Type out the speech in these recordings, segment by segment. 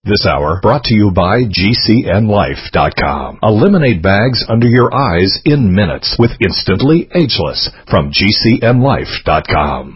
This hour brought to you by GCNLife.com. Eliminate bags under your eyes in minutes with Instantly Ageless from GCNLife.com.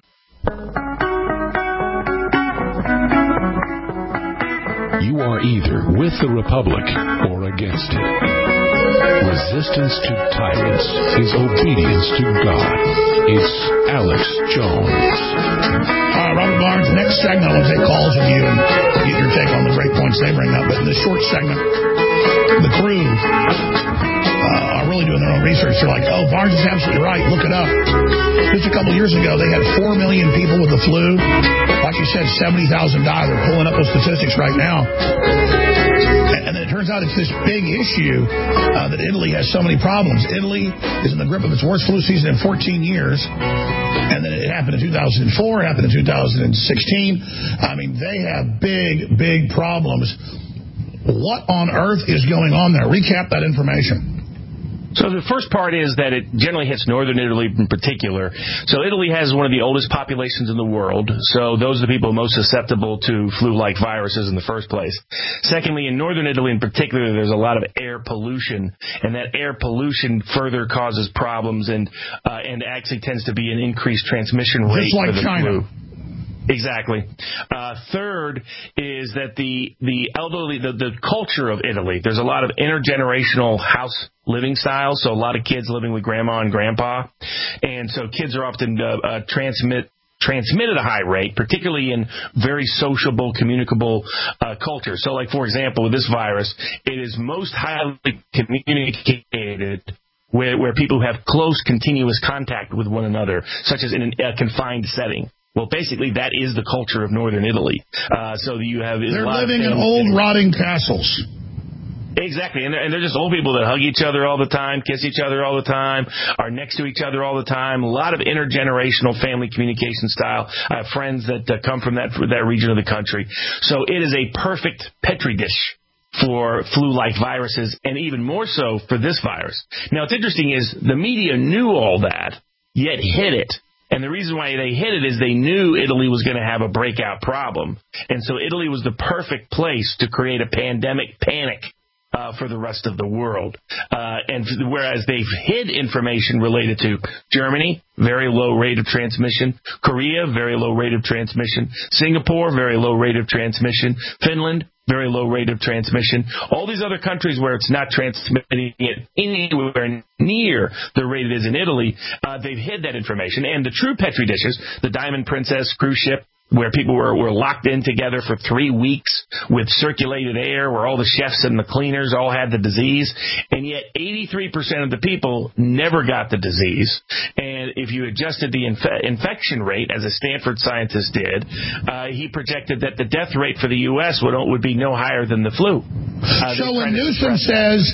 You are either with the Republic or against it. Resistance to tyrants is obedience to God. It's Alex Jones. Robert Barnes, next segment, I want to take calls with you and get your take on the great points they bring up. But in this short segment, the crew are really doing their own research. They're like, oh, Barnes is absolutely right. Look it up. Just a couple years ago, they had 4 million people with the flu. Like you said, 70,000 died. They're pulling up those statistics right now. And then it turns out it's this big issue that Italy has so many problems. Italy is in the grip of its worst flu season in 14 years. And then it happened in 2004, it happened in 2016. I mean, they have big, big problems. What on earth is going on there? Recap that information. So the first part is that it generally hits northern Italy in particular. So Italy has one of the oldest populations in the world. So those are the people most susceptible to flu-like viruses in the first place. Secondly, in northern Italy in particular, there's a lot of air pollution, and that air pollution further causes problems and actually tends to be an increased transmission rate just like for the China. flu. Exactly. Third is that the elderly, the culture of Italy, there's a lot of intergenerational house living styles, so a lot of kids living with grandma and grandpa. And so kids are often transmit at a high rate, particularly in very sociable, communicable cultures. So, like, for example, with this virus, it is most highly communicated where people have close, continuous contact with one another, such as in a confined setting. Well, basically, that is the culture of northern Italy. So you have they're living in old, rotting castles. Exactly, and they're just old people that hug each other all the time, kiss each other all the time, are next to each other all the time. A lot of intergenerational family communication style. I have friends that come from that region of the country. So it is a perfect petri dish for flu-like viruses, and even more so for this virus. Now, what's interesting is the media knew all that, yet hid it. And the reason why they hid it is they knew Italy was going to have a breakout problem. And so Italy was the perfect place to create a pandemic panic for the rest of the world. And whereas they've hid information related to Germany, very low rate of transmission, Korea, very low rate of transmission, Singapore, very low rate of transmission, Finland, very low rate of transmission. All these other countries where it's not transmitting it anywhere near the rate it is in Italy, they've hid that information. And the true petri dishes, the Diamond Princess cruise ship, where people were locked in together for 3 weeks with circulated air, where all the chefs and the cleaners all had the disease, and yet 83% of the people never got the disease. And if you adjusted the infection rate, as a Stanford scientist did, he projected that the death rate for the U.S. would be no higher than the flu. So when Newsom says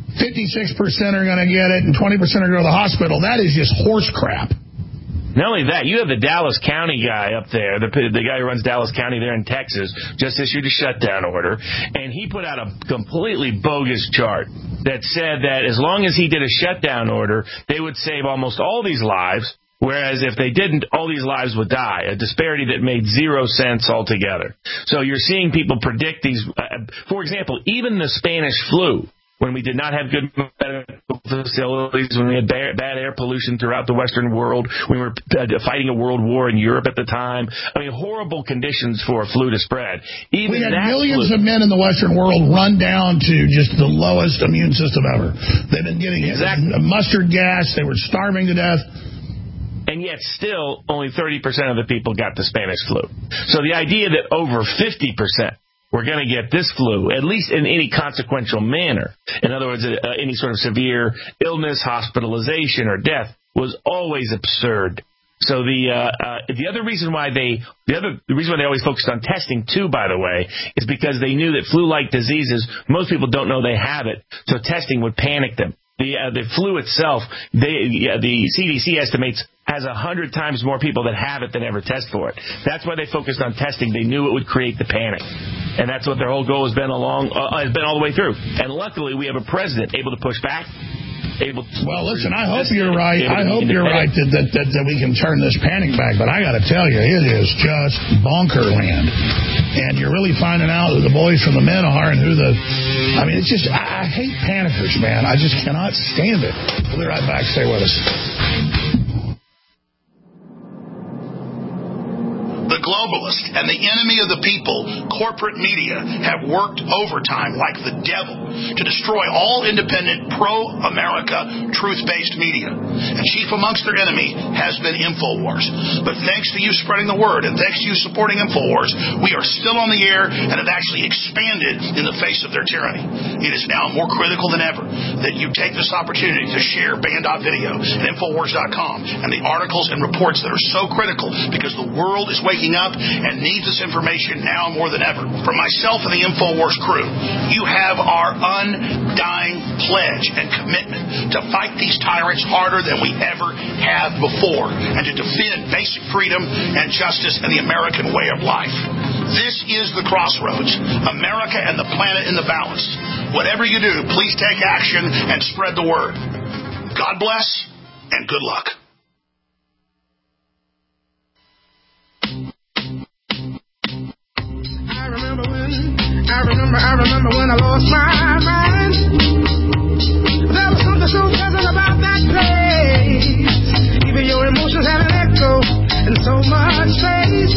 56% are going to get it and 20% are going to go to the hospital, that is just horse crap. Not only that, you have the Dallas County guy up there, the guy who runs Dallas County there in Texas, just issued a shutdown order, and he put out a completely bogus chart that said that as long as he did a shutdown order, they would save almost all these lives, whereas if they didn't, all these lives would die, a disparity that made 0 sense altogether. So you're seeing people predict these. For example, even the Spanish flu, when we did not have good medical facilities, when we had bad air pollution throughout the Western world, we were fighting a world war in Europe at the time. I mean, horrible conditions for flu to spread. We had millions of men in the Western world run down to just the lowest immune system ever. They've been getting mustard gas. They were starving to death. And yet still, only 30% of the people got the Spanish flu. So the idea that over 50% we're going to get this flu, at least in any consequential manner, in other words, any sort of severe illness, hospitalization, or death, was always absurd. So the other reason why they always focused on testing too, by the way, is because they knew that flu-like diseases, most people don't know they have it, so testing would panic them. The flu itself, the CDC estimates, has 100 times more people that have it than ever test for it. That's why they focused on testing. They knew it would create the panic. And that's what their whole goal has been all the way through. And luckily, we have a president able to push back, able to... Well, listen, I hope you're right. I hope you're right that we can turn this panic back. But I got to tell you, it is just bonker land. And you're really finding out who the boys from the men are and who the... I mean, it's just... I hate panickers, man. I just cannot stand it. We'll be right back. Stay with us. The globalist and the enemy of the people, corporate media, have worked overtime like the devil to destroy all independent, pro-America, truth-based media. And chief amongst their enemy has been InfoWars. But thanks to you spreading the word and thanks to you supporting InfoWars, we are still on the air and have actually expanded in the face of their tyranny. It is now more critical than ever that you take this opportunity to share Band.video and Infowars.com and the articles and reports that are so critical because the world is waking up and needs this information now more than ever. For myself and the InfoWars crew, you have our undying pledge and commitment to fight these tyrants harder than we ever have before and to defend basic freedom and justice and the American way of life. This is the crossroads. America and the planet in the balance. Whatever you do, please take action and spread the word. God bless and good luck. I remember when I lost my mind. There was something so pleasant about that place. Even your emotions have an echo in so much space.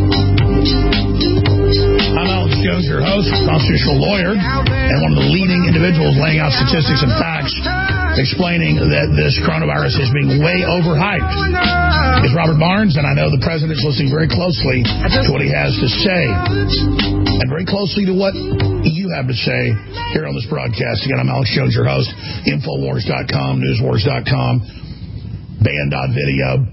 I'm Alex Jones, your host, constitutional lawyer, and one of the leading individuals laying out statistics and facts explaining that this coronavirus is being way overhyped. Is Robert Barnes, and I know the president's listening very closely to what he has to say, and very closely to what you have to say here on this broadcast. Again, I'm Alex Jones, your host, Infowars.com, Newswars.com, Band.video.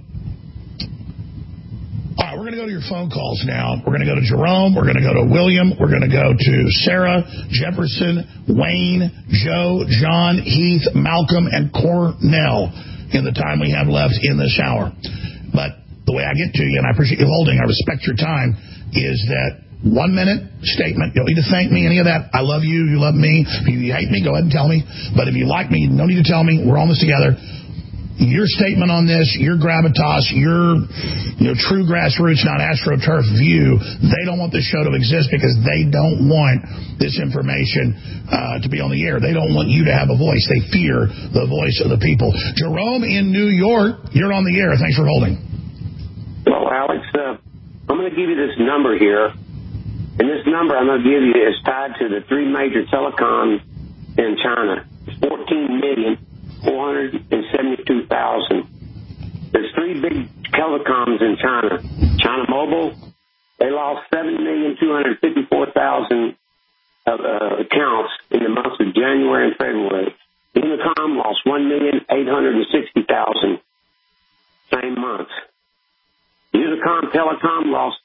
All right, we're going to go to your phone calls now. We're going to go to Jerome. We're going to go to William. We're going to go to Sarah, Jefferson, Wayne, Joe, John, Heath, Malcolm, and Cornell in the time we have left in this hour. But the way I get to you, and I appreciate you holding, I respect your time, is that 1 minute statement. You don't need to thank me, any of that. I love you. You love me. If you hate me, go ahead and tell me. But if you like me, no need to tell me. We're on this together. Your statement on this, your gravitas, your true grassroots, not AstroTurf view, they don't want this show to exist because they don't want this information to be on the air. They don't want you to have a voice. They fear the voice of the people. Jerome in New York, you're on the air. Thanks for holding. Well, Alex, I'm going to give you this number here. And this number I'm going to give you is tied to the three major telecoms in China. It's 14,472,000. There's three big telecoms in China. China Mobile, they lost 7,254,000 accounts in the months of January and February. Unicom lost 1,860,000 same month. Unicom Telecom lost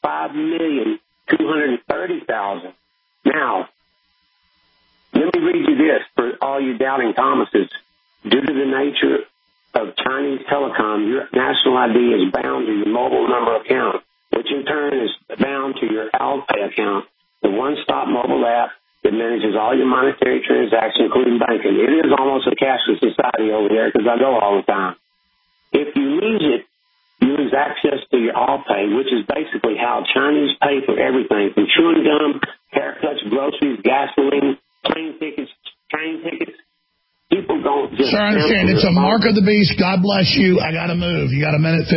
5,230,000. Now, let me read you this for all you doubting Thomases. Due to the nature of Chinese telecom, your national ID is bound to your mobile number account, which in turn is bound to your Alipay account, the one-stop mobile app that manages all your monetary transactions, including banking. It is almost a cashless society over there because I go all the time. If you lose it, you lose access to your Alipay, which is basically how Chinese pay for everything, from chewing gum, haircuts, groceries, gasoline, plane tickets, train tickets. People don't just... Sir, I understand. It's a mark of the beast. God bless you. I got to move. You got a minute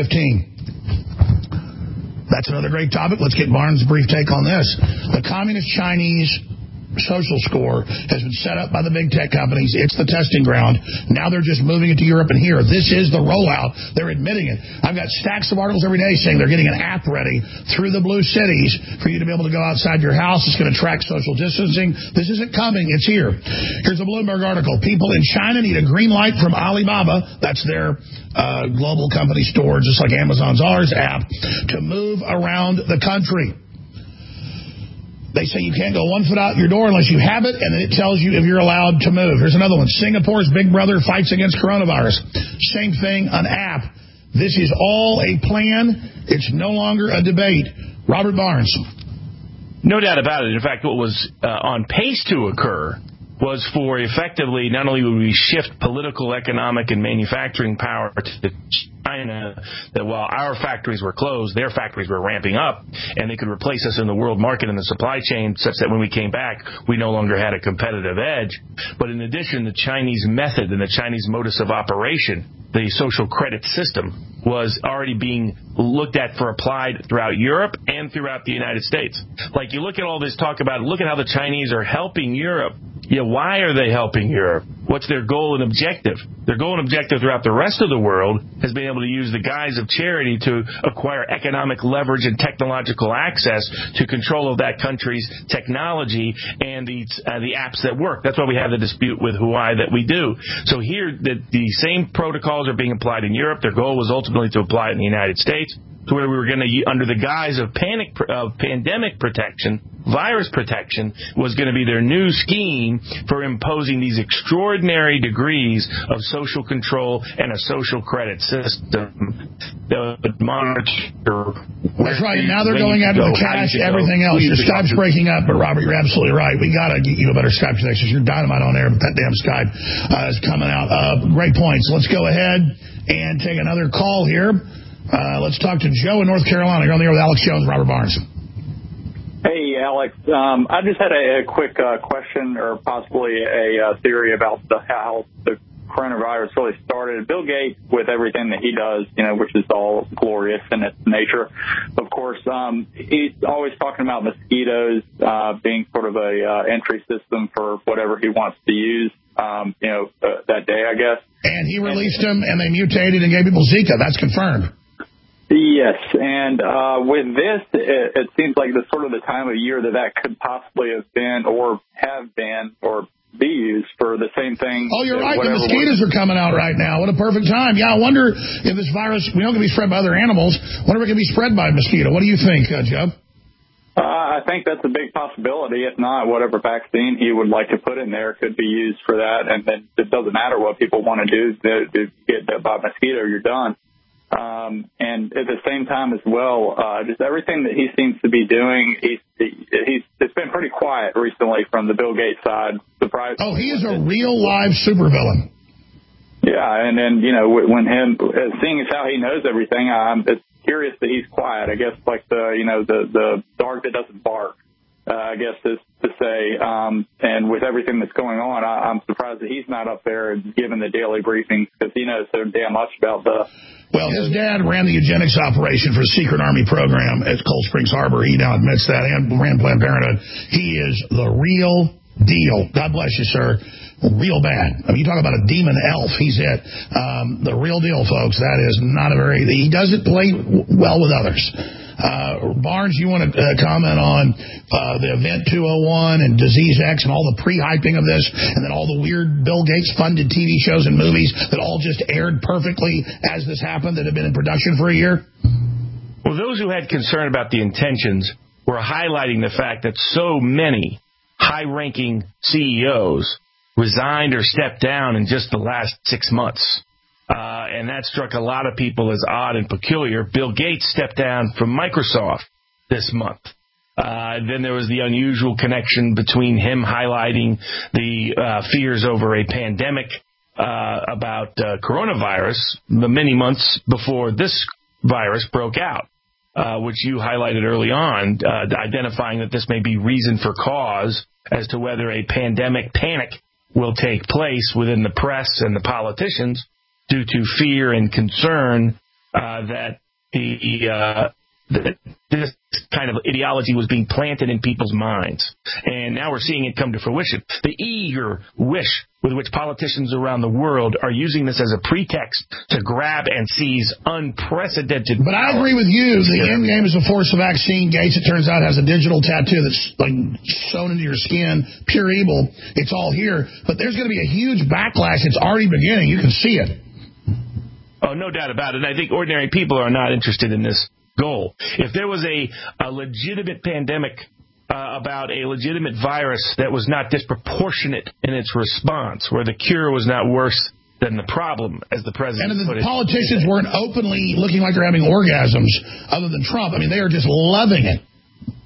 15. That's another great topic. Let's get Barnes' brief take on this. The Communist Chinese social score has been set up by the big tech companies. It's the testing ground. Now they're just moving it to Europe and here. This is the rollout. They're admitting it. I've got stacks of articles every day saying they're getting an app ready through the blue cities for you to be able to go outside your house. It's going to track social distancing. This isn't coming. It's here. Here's a Bloomberg article. People in China need a green light from Alibaba. That's their global company store, just like Amazon's ours app, to move around the country. They say you can't go 1 foot out your door unless you have it, and then it tells you if you're allowed to move. Here's another one. Singapore's Big Brother fights against coronavirus. Same thing, an app. This is all a plan. It's no longer a debate. Robert Barnes. No doubt about it. In fact, what was on pace to occur was for effectively not only would we shift political, economic, and manufacturing power to China, that while our factories were closed, their factories were ramping up, and they could replace us in the world market and the supply chain such that when we came back, we no longer had a competitive edge. But in addition, the Chinese method and the Chinese modus of operation, the social credit system, was already being looked at for applied throughout Europe and throughout the United States. Like, you look at all this talk about, look at how the Chinese are helping Europe. Yeah, why are they helping Europe? What's their goal and objective? Their goal and objective throughout the rest of the world has been able to use the guise of charity to acquire economic leverage and technological access to control of that country's technology and the apps that work. That's why we have the dispute with Huawei that we do. So here, the same protocols are being applied in Europe. Their goal was ultimately to apply it in the United States, to where we were going to, under the guise of pandemic protection, virus protection, was going to be their new scheme for imposing these extraordinary degrees of social control and a social credit system that would monitor. That's right. Now they're going after the cash, everything else. Your Skype's breaking up, but Robert, you're absolutely right. We got to get you a better Skype connection. You're dynamite on air, but that damn Skype is coming out. Great points. Let's go ahead and take another call here. Let's talk to Joe in North Carolina. You're on the air with Alex Jones and Robert Barnes. Hey, Alex. I just had a quick question, or possibly a theory about how the coronavirus really started. Bill Gates, with everything that he does, which is all glorious in its nature, of course, he's always talking about mosquitoes being sort of a entry system for whatever he wants to use, that day, I guess. And he released them, and they mutated and gave people Zika. That's confirmed. Yes, and with this, it seems like the sort of the time of year that could possibly have been or have been or be used for the same thing. Oh, you're right. The mosquitoes are coming out right now. What a perfect time. Yeah, I wonder if this virus, we know it can be spread by other animals. I wonder if it can be spread by a mosquito. What do you think, Joe? I think that's a big possibility. If not, whatever vaccine he would like to put in there could be used for that. And then it doesn't matter what people want to do to get bit by a mosquito, you're done. And at the same time as well, just everything that he seems to be doing, it's been pretty quiet recently from the Bill Gates side. Surprised. Oh, he is a real live supervillain. Yeah, and then, when seeing as how he knows everything, it's curious that he's quiet. I guess like the dog that doesn't bark, I guess is to say. And with everything that's going on, I'm surprised that he's not up there giving the daily briefings, because he knows so damn much about the... Well, his dad ran the eugenics operation for a secret Army program at Cold Springs Harbor. He now admits that, and ran Planned Parenthood. He is the real deal. God bless you, sir. Real bad. I mean, you talk about a demon elf. He's it. The real deal, folks. That is not a very... He doesn't play well with others. Barnes, you want to comment on the Event 201 and Disease X and all the pre-hyping of this, and then all the weird Bill Gates-funded TV shows and movies that all just aired perfectly as this happened, that have been in production for a year? Well, those who had concern about the intentions were highlighting the fact that so many high-ranking CEOs resigned or stepped down in just the last 6 months. And that struck a lot of people as odd and peculiar. Bill Gates stepped down from Microsoft this month. Then there was the unusual connection between him highlighting the fears over a pandemic about coronavirus the many months before this virus broke out, which you highlighted early on, identifying that this may be reason for cause as to whether a pandemic panic will take place within the press and the politicians, due to fear and concern that this kind of ideology was being planted in people's minds. And now we're seeing it come to fruition. The eager wish with which politicians around the world are using this as a pretext to grab and seize unprecedented power. But I agree with you. The end game is a force of vaccine. Gates, it turns out, has a digital tattoo that's like sewn into your skin. Pure evil. It's all here. But there's going to be a huge backlash. It's already beginning. You can see it. Oh, no doubt about it. And I think ordinary people are not interested in this goal. If there was a legitimate pandemic about a legitimate virus that was not disproportionate in its response, where the cure was not worse than the problem, as the president put it. And the politicians weren't openly looking like they're having orgasms other than Trump. I mean, they are just loving it.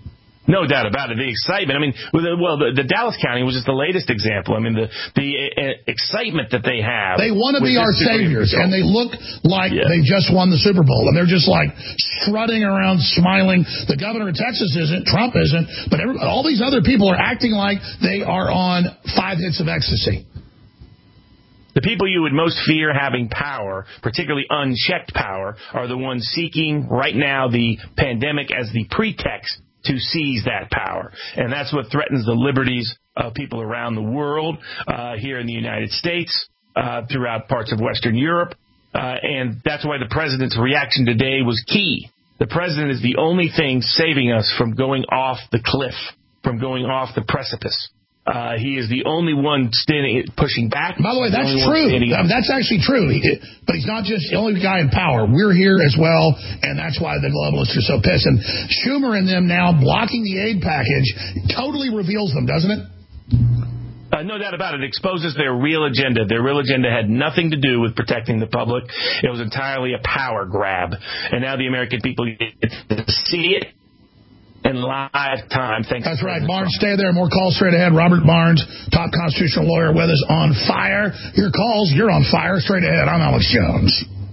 No doubt about it. The excitement. I mean, the Dallas County was just the latest example. I mean, the excitement that they have. They want to be our saviors, and they look like they just won the Super Bowl, and they're just like strutting around, smiling. The governor of Texas isn't, Trump isn't, but all these other people are acting like they are on 5 hits of ecstasy. The people you would most fear having power, particularly unchecked power, are the ones seeking right now the pandemic as the pretext to seize that power. And that's what threatens the liberties of people around the world, here in the United States, throughout parts of Western Europe. And that's why the president's reaction today was key. The president is the only thing saving us from going off the cliff, from going off the precipice. He is the only one pushing back. By the way, that's true. That's actually true. But he's not just the only guy in power. We're here as well, and that's why the globalists are so pissed. And Schumer and them now blocking the aid package totally reveals them, doesn't it? No doubt about it. It exposes their real agenda. Their real agenda had nothing to do with protecting the public. It was entirely a power grab. And now the American people get to see it in live time. Thanks. That's right. Barnes, stay there. More calls straight ahead. Robert Barnes, top constitutional lawyer with us on fire. Your calls, you're on fire. Straight ahead. I'm Alex Jones.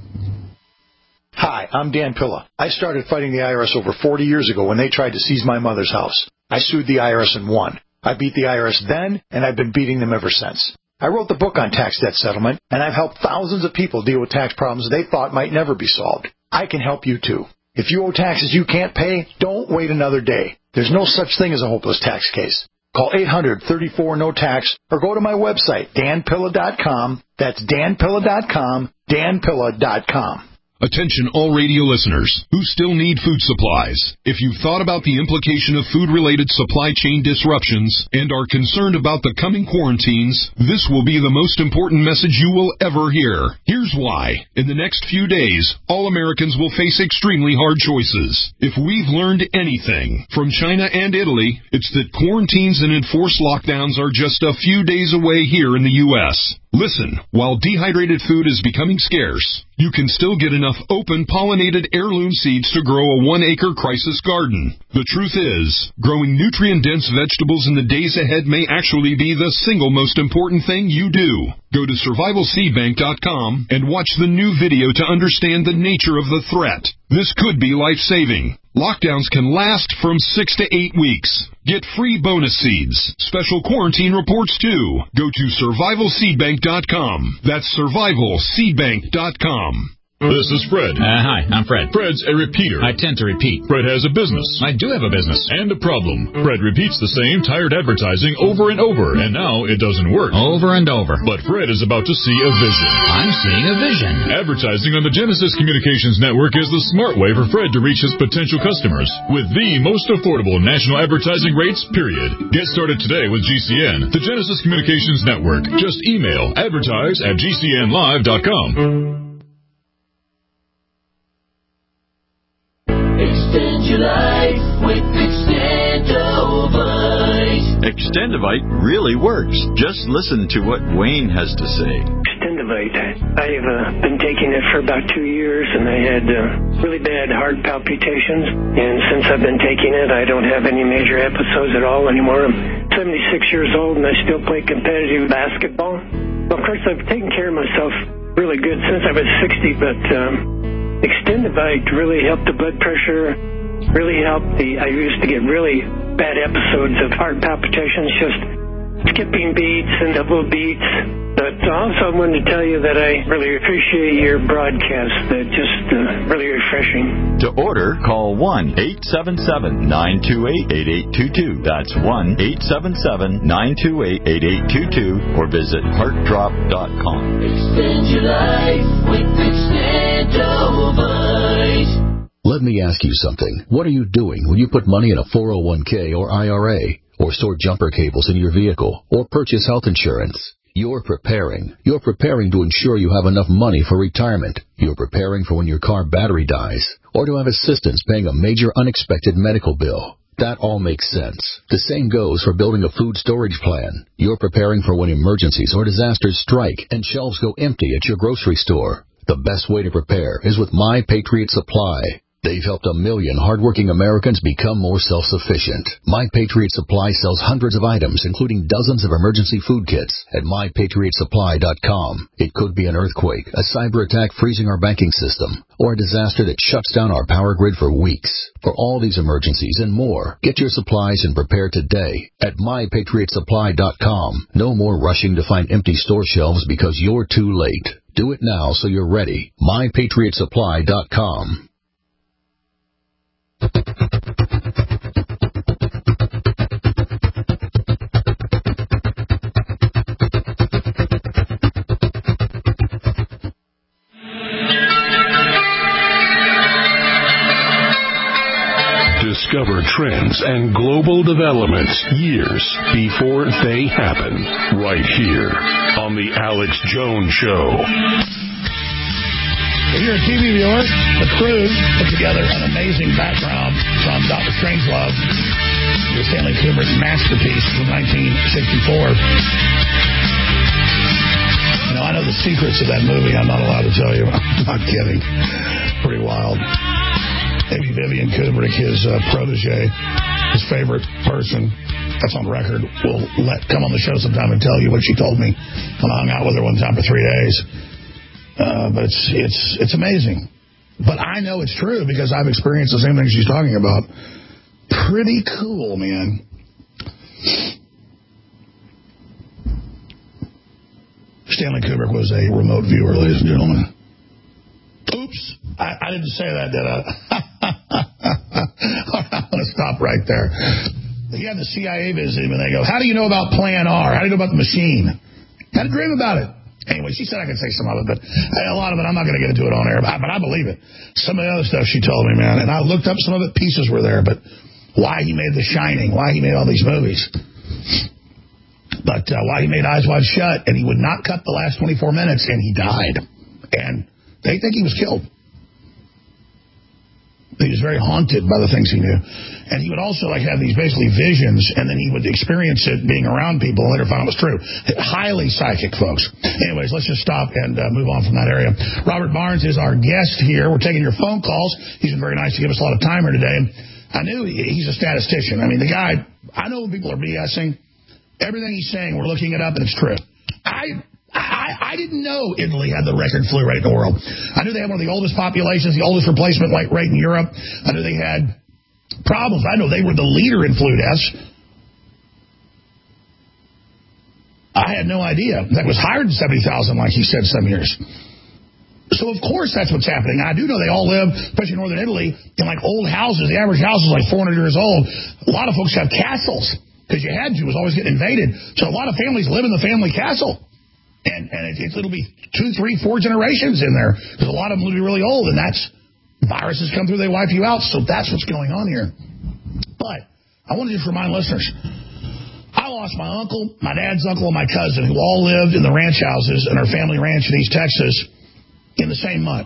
Hi, I'm Dan Pilla. I started fighting the IRS over 40 years ago when they tried to seize my mother's house. I sued the IRS and won. I beat the IRS then, and I've been beating them ever since. I wrote the book on tax debt settlement, and I've helped thousands of people deal with tax problems they thought might never be solved. I can help you, too. If you owe taxes you can't pay, don't wait another day. There's no such thing as a hopeless tax case. Call 800-34-NO-TAX or go to my website, danpilla.com. That's danpilla.com, danpilla.com. Attention all radio listeners who still need food supplies. If you've thought about the implication of food-related supply chain disruptions and are concerned about the coming quarantines, this will be the most important message you will ever hear. Here's why. In the next few days, all Americans will face extremely hard choices. If we've learned anything from China and Italy, it's that quarantines and enforced lockdowns are just a few days away here in the U.S. Listen, while dehydrated food is becoming scarce, you can still get enough open, pollinated heirloom seeds to grow a 1-acre crisis garden. The truth is, growing nutrient-dense vegetables in the days ahead may actually be the single most important thing you do. Go to survivalseedbank.com and watch the new video to understand the nature of the threat. This could be life-saving. Lockdowns can last from 6 to 8 weeks. Get free bonus seeds, special quarantine reports too. Go to survivalseedbank.com. That's survivalseedbank.com. This is Fred. Hi, I'm Fred. Fred's a repeater. I tend to repeat. Fred has a business. I do have a business. And a problem. Fred repeats the same tired advertising over and over, and now it doesn't work. Over and over. But Fred is about to see a vision. I'm seeing a vision. Advertising on the Genesis Communications Network is the smart way for Fred to reach his potential customers with the most affordable national advertising rates, period. Get started today with GCN, the Genesis Communications Network. Just email advertise@gcnlive.com. Extend your life with Extendovite. Extendovite really works. Just listen to what Wayne has to say. Extendovite. I have been taking it for about 2 years, and I had really bad heart palpitations. And since I've been taking it, I don't have any major episodes at all anymore. I'm 76 years old, and I still play competitive basketball. Well, of course, I've taken care of myself really good since I was 60, but Extendovite really helped the blood pressure, really helped I used to get really bad episodes of heart palpitations, just skipping beats and double beats. But also I wanted to tell you that I really appreciate your broadcast. They're just really refreshing. To order, call 1-877-928-8822. That's 1-877-928-8822 or visit heartdrop.com. Extend your life with Extendovite. Let me ask you something. What are you doing when you put money in a 401k or IRA, or store jumper cables in your vehicle, or purchase health insurance? You're preparing. You're preparing to ensure you have enough money for retirement. You're preparing for when your car battery dies, or to have assistance paying a major unexpected medical bill. That all makes sense. The same goes for building a food storage plan. You're preparing for when emergencies or disasters strike and shelves go empty at your grocery store. The best way to prepare is with My Patriot Supply. They've helped 1 million hardworking Americans become more self-sufficient. My Patriot Supply sells hundreds of items, including dozens of emergency food kits at MyPatriotSupply.com. It could be an earthquake, a cyber attack freezing our banking system, or a disaster that shuts down our power grid for weeks. For all these emergencies and more, get your supplies and prepare today at MyPatriotSupply.com. No more rushing to find empty store shelves because you're too late. Do it now so you're ready. MyPatriotSupply.com. Discover trends and global developments years before they happen, right here on The Alex Jones Show. If you're a TV viewer, the crew put together an amazing background from Dr. Strangelove, the Stanley Kubrick masterpiece from 1964. You know, I know the secrets of that movie. I'm not allowed to tell you. I'm not kidding. Pretty wild. Maybe Vivian Kubrick, his protege, his favorite person, that's on record, will come on the show sometime and tell you what she told me when I hung out with her one time for 3 days. But it's amazing. But I know it's true because I've experienced the same thing she's talking about. Pretty cool, man. Stanley Kubrick was a remote viewer, ladies and gentlemen. Oops. I didn't say that, did I? I'm going to stop right there. He had the CIA visit him, and they go, how do you know about Plan R? How do you know about the machine? Had a dream about it. Anyway, she said I could say some of it, but a lot of it, I'm not going to get into it on air, but I believe it. Some of the other stuff she told me, man, and I looked up some of it, pieces were there, but why he made The Shining, why he made all these movies, but why he made Eyes Wide Shut, and he would not cut the last 24 minutes, and he died. And they think he was killed. He was very haunted by the things he knew. And he would also have these basically visions, and then he would experience it being around people and later find it was true. Highly psychic, folks. Anyways, let's just stop and move on from that area. Robert Barnes is our guest here. We're taking your phone calls. He's been very nice to give us a lot of time here today. And I knew he's a statistician. I mean, the guy, I know when people are BSing. Everything he's saying, we're looking it up, and it's true. I didn't know Italy had the record flu rate in the world. I knew they had one of the oldest populations, the oldest replacement rate in Europe. I knew they had problems. I know they were the leader in flu deaths. I had no idea. That was higher than 70,000, like he said some years. So, of course, that's what's happening. I do know they all live, especially in northern Italy, in old houses. The average house is 400 years old. A lot of folks have castles because you had to. It was always getting invaded. So a lot of families live in the family castle. And it'll be 2, 3, 4 generations in there because a lot of them will be really old, and that's viruses come through, they wipe you out. So that's what's going on here. But I want to just remind listeners, I lost my uncle, my dad's uncle, and my cousin who all lived in the ranch houses in our family ranch in East Texas in the same month.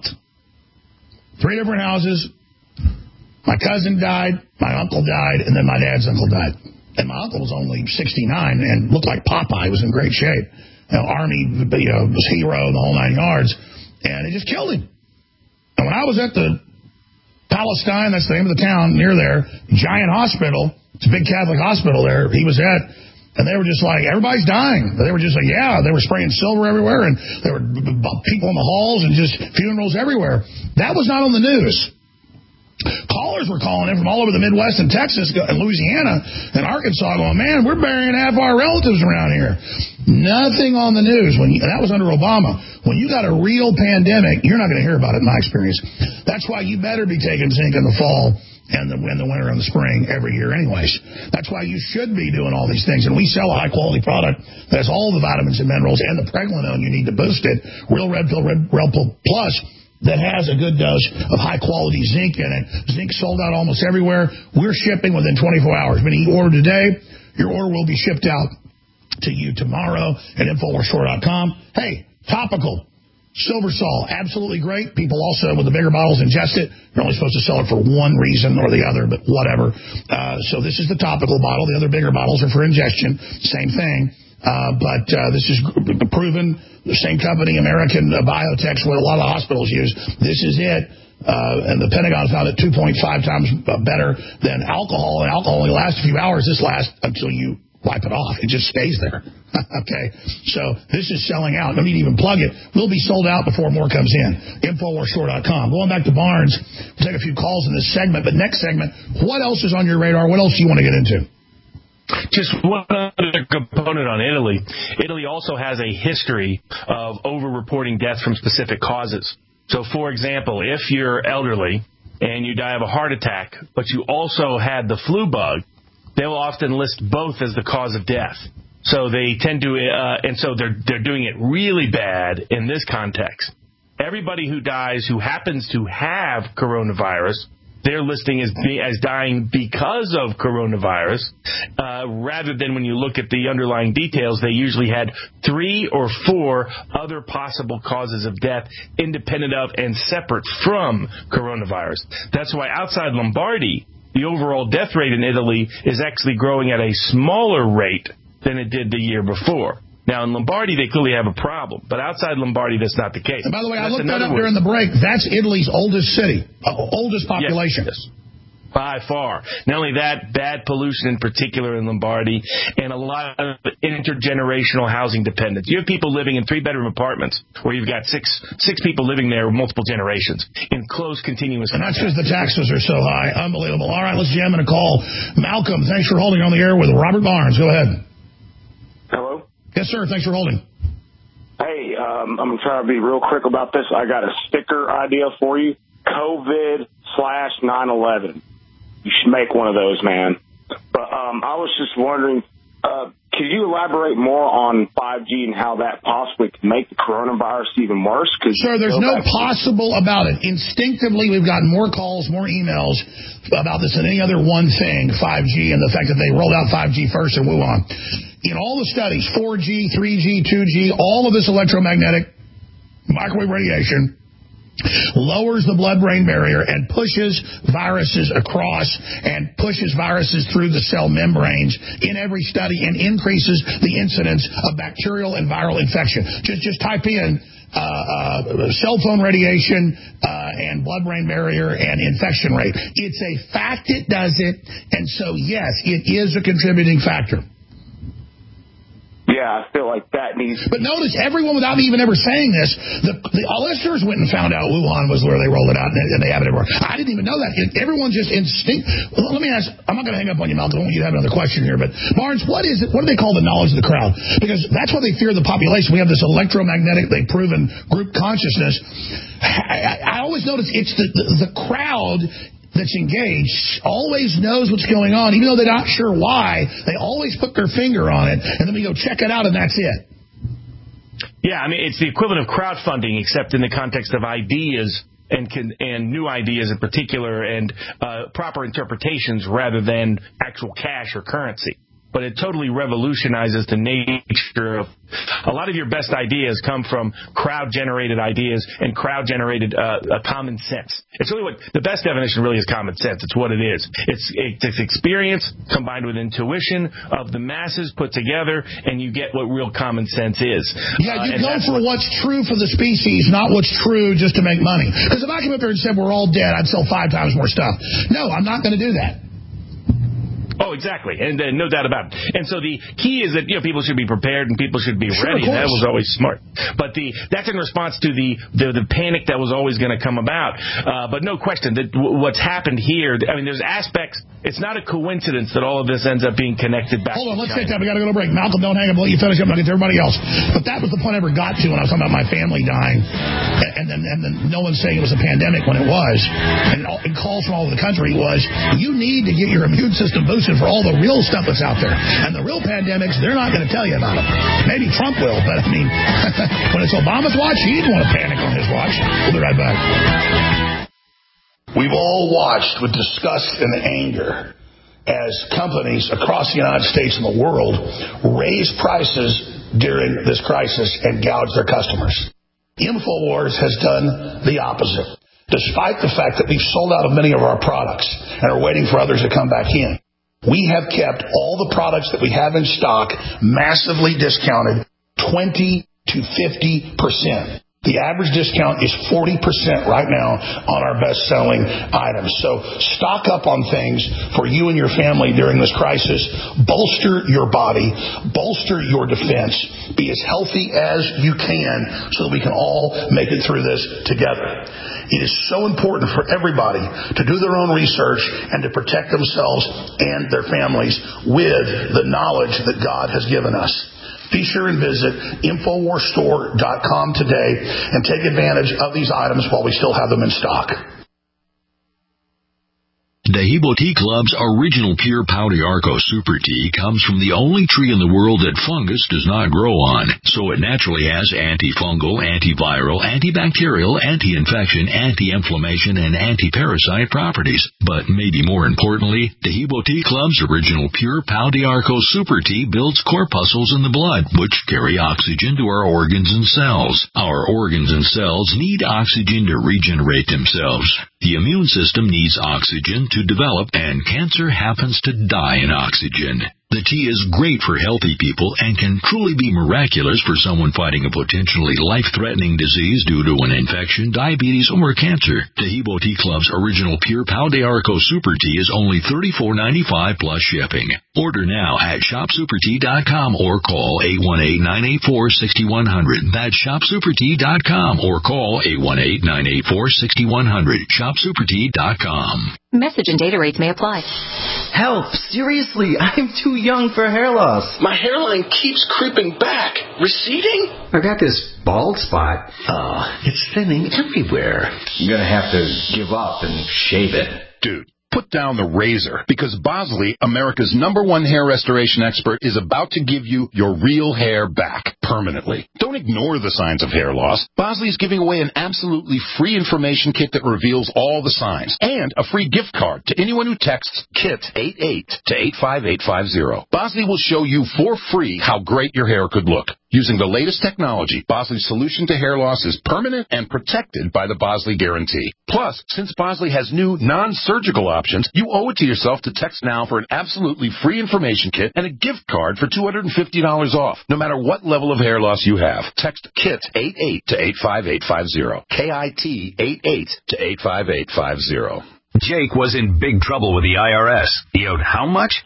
3 different houses. My cousin died, my uncle died, and then my dad's uncle died. And my uncle was only 69 and looked like Popeye. He was in great shape. Army, was hero, the whole 9 yards, and it just killed him. And when I was at the Palestine, that's the name of the town near there, Giant Hospital, it's a big Catholic hospital there, he was at, and they were just like, everybody's dying. They were just like, yeah, they were spraying silver everywhere, and there were people in the halls and just funerals everywhere. That was not on the news. Callers were calling in from all over the Midwest and Texas and Louisiana and Arkansas going, man, we're burying half our relatives around here. Nothing on the news. And that was under Obama. When you got a real pandemic, you're not going to hear about it in my experience. That's why you better be taking zinc in the fall and the winter and the spring every year anyways. That's why you should be doing all these things. And we sell a high-quality product that has all the vitamins and minerals and the pregnenolone you need to boost it. Real Red Pill Plus that has a good dose of high-quality zinc in it. Zinc sold out almost everywhere. We're shipping within 24 hours. Meaning you order today, your order will be shipped out to you tomorrow at InfoWarsStore.com. Hey, topical. Silver Sol, absolutely great. People also, with the bigger bottles, ingest it. You're only supposed to sell it for one reason or the other, but whatever. So this is the topical bottle. The other bigger bottles are for ingestion. Same thing. But this is proven. The same company, American Biotech, what a lot of hospitals use. This is it. and the Pentagon found it 2.5 times better than alcohol, and alcohol only lasts a few hours. This lasts until you wipe it off. It just stays there. Okay, so this is selling out. Don't need to even plug it. We'll be sold out before more comes in. InfoWarsStore.com. Going back to Barnes, we'll take a few calls in this segment, but next segment, what else is on your radar? What else do you want to get into? Just one other component on Italy. Italy also has a history of over-reporting deaths from specific causes. So, for example, if you're elderly and you die of a heart attack, but you also had the flu bug, they will often list both as the cause of death. So they tend to, and so they're doing it really bad in this context. Everybody who dies who happens to have coronavirus, they're listing as dying because of coronavirus, rather than when you look at the underlying details, they usually had 3 or 4 other possible causes of death independent of and separate from coronavirus. That's why outside Lombardy, the overall death rate in Italy is actually growing at a smaller rate than it did the year before. Now, in Lombardy, they clearly have a problem. But outside Lombardy, that's not the case. And by the way, I looked that up during the break. That's Italy's oldest city, oldest population. Yes. By far. Not only that, bad pollution in particular in Lombardy, and a lot of intergenerational housing dependence. You have people living in 3-bedroom apartments where you've got six people living there multiple generations in close continuous. And that's because the taxes are so high. Unbelievable. All right, let's jam in a call. Malcolm, thanks for holding on the air with Robert Barnes. Go ahead. Hello? Yes, sir. Thanks for holding. Hey, I'm going to try to be real quick about this. I got a sticker idea for you. COVID/9/11. You should make one of those, man. But I was just wondering, could you elaborate more on 5G and how that possibly could make the coronavirus even worse? Sir, there's no possible about it. Instinctively, we've gotten more calls, more emails about this than any other one thing, 5G, and the fact that they rolled out 5G first in Wuhan. In all the studies, 4G, 3G, 2G, all of this electromagnetic microwave radiation lowers the blood-brain barrier and pushes viruses across and pushes viruses through the cell membranes in every study and increases the incidence of bacterial and viral infection. Just type in cell phone radiation and blood-brain barrier and infection rate. It's a fact it does it, and so, yes, it is a contributing factor. Yeah, I feel like that needs... But notice, everyone without me even ever saying this, the listeners went and found out Wuhan was where they rolled it out, and they have it everywhere. I didn't even know that. Everyone just instinct... Let me ask... I'm not going to hang up on you, Malcolm. I want you to have another question here. But, Barnes, what is it? What do they call the knowledge of the crowd? Because that's what they fear the population. We have this electromagnetic, they've proven, group consciousness. I always notice it's the crowd that's engaged always knows what's going on, even though they're not sure why. They always put their finger on it, and then we go check it out, and that's it. Yeah, I mean, it's the equivalent of crowdfunding, except in the context of ideas and new ideas in particular, and proper interpretations rather than actual cash or currency. But it totally revolutionizes the nature of a lot of your best ideas come from crowd-generated ideas and crowd-generated common sense. It's really what the best definition really is common sense. It's what it is. It's experience combined with intuition of the masses put together, and you get what real common sense is. Yeah, you go for what's true for the species, not what's true just to make money. Because if I came up there and said we're all dead, I'd sell 5 times more stuff. No, I'm not going to do that. Oh, exactly, and no doubt about it. And so the key is that people should be prepared and people should be ready. That was always smart. But that's in response to the panic that was always going to come about. But no question that what's happened here. I mean, there's aspects. It's not a coincidence that all of this ends up being connected back. Hold on, let's take that. We got to go to break. Malcolm, don't hang up. Let you finish up. I'll get to everybody else. But that was the point I ever got to when I was talking about my family dying, and then no one saying it was a pandemic when it was. And calls from all over the country was, you need to get your immune system boosted for all the real stuff that's out there. And the real pandemics, they're not going to tell you about them. Maybe Trump will, but I mean, when it's Obama's watch, he didn't want to panic on his watch. We'll be right back. We've all watched with disgust and anger as companies across the United States and the world raise prices during this crisis and gouge their customers. InfoWars has done the opposite. Despite the fact that we've sold out of many of our products and are waiting for others to come back in, we have kept all the products that we have in stock massively discounted 20 to 50%. The average discount is 40% right now on our best-selling items. So stock up on things for you and your family during this crisis. Bolster your body. Bolster your defense. Be as healthy as you can so that we can all make it through this together. It is so important for everybody to do their own research and to protect themselves and their families with the knowledge that God has given us. Be sure and visit InfoWarsStore.com today and take advantage of these items while we still have them in stock. Dehibo Tea Club's original pure Pau d'Arco Super Tea comes from the only tree in the world that fungus does not grow on, so it naturally has antifungal, antiviral, antibacterial, anti-infection, anti-inflammation, and anti-parasite properties. But maybe more importantly, Dehibo Tea Club's original pure Pau d'Arco Super Tea builds corpuscles in the blood, which carry oxygen to our organs and cells. Our organs and cells need oxygen to regenerate themselves. The immune system needs oxygen to develop, and cancer happens to die in oxygen. The tea is great for healthy people and can truly be miraculous for someone fighting a potentially life-threatening disease due to an infection, diabetes, or cancer. Dehibo Tea Club's original pure Pau d'Arco Super Tea is only $34.95 plus shipping. Order now at ShopSuperTea.com or call 818-984-6100. That's ShopSuperTea.com or call 818-984-6100. ShopSuperTea.com. Message and data rates may apply. Help! Seriously, I'm too young for hair loss. My hairline keeps creeping back. Receding? I got this bald spot. Oh, it's thinning everywhere. I'm gonna have to give up and shave it. Dude, put down the razor, because Bosley, America's #1 hair restoration expert, is about to give you your real hair back permanently. Don't ignore the signs of hair loss. Bosley is giving away an absolutely free information kit that reveals all the signs, and a free gift card to anyone who texts KIT88 to 85850. Bosley will show you for free how great your hair could look. Using the latest technology, Bosley's solution to hair loss is permanent and protected by the Bosley Guarantee. Plus, since Bosley has new non-surgical options, you owe it to yourself to text now for an absolutely free information kit and a gift card for $250 off, no matter what level of hair loss you have. Text KIT88 to 85850. KIT88 to 85850. Jake was in big trouble with the IRS. He owed how much?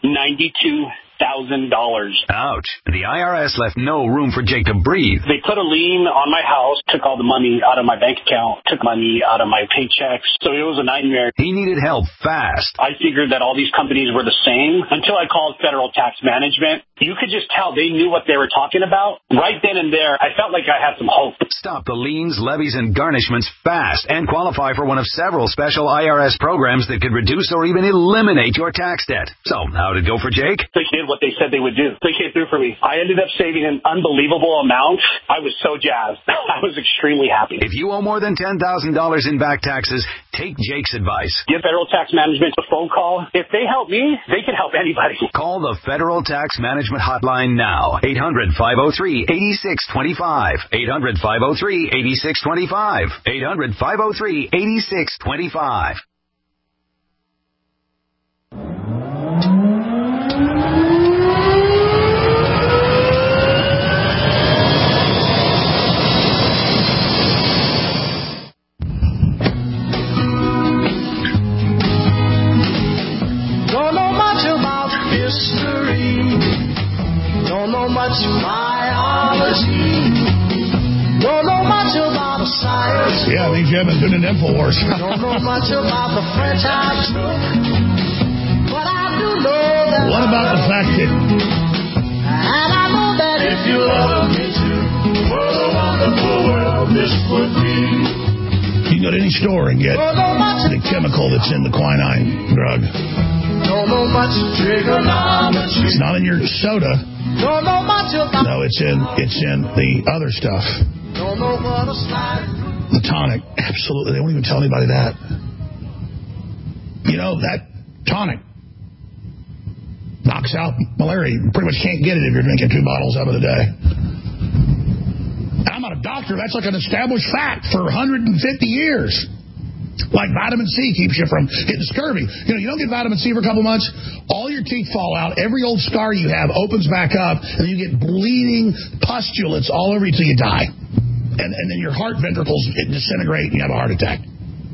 $92,000. Ouch. The IRS left no room for Jake to breathe. They put a lien on my house, took all the money out of my bank account, took money out of my paychecks. So it was a nightmare. He needed help fast. I figured that all these companies were the same until I called Federal Tax Management. You could just tell they knew what they were talking about. Right then and there, I felt like I had some hope. Stop the liens, levies, and garnishments fast and qualify for one of several special IRS programs that could reduce or even eliminate your tax debt. So, how'd it go for Jake? They did what they said they would do. They came through for me. I ended up saving an unbelievable amount. I was so jazzed. I was extremely happy. If you owe more than $10,000 in back taxes, take Jake's advice. Give Federal Tax Management a phone call. If they help me, they can help anybody. Call the Federal Tax Management Hotline now. 800-503-8625. 800-503-8625. 800-503-8625. Much biology, don't know much about science. Yeah, I think you haven't been in InfoWars. Don't know much about the French I took, but I do know that. What about the fact that? And I know that if you love me too, what a wonderful world this would be. You can go to any store and get the chemical that's in the quinine drug. Don't know much trigonometry. It's not in your soda. Don't know much about. No, it's in the other stuff. Don't know what a slide. The tonic. Absolutely. They won't even tell anybody that. You know, that tonic knocks out malaria. You pretty much can't get it if you're drinking 2 bottles of it a day. I'm not a doctor. That's like an established fact for 150 years. Like vitamin C keeps you from getting scurvy. You know, you don't get vitamin C for a couple months, all your teeth fall out, every old scar you have opens back up, and you get bleeding pustulates all over you till you die. and then your heart ventricles disintegrate and you have a heart attack.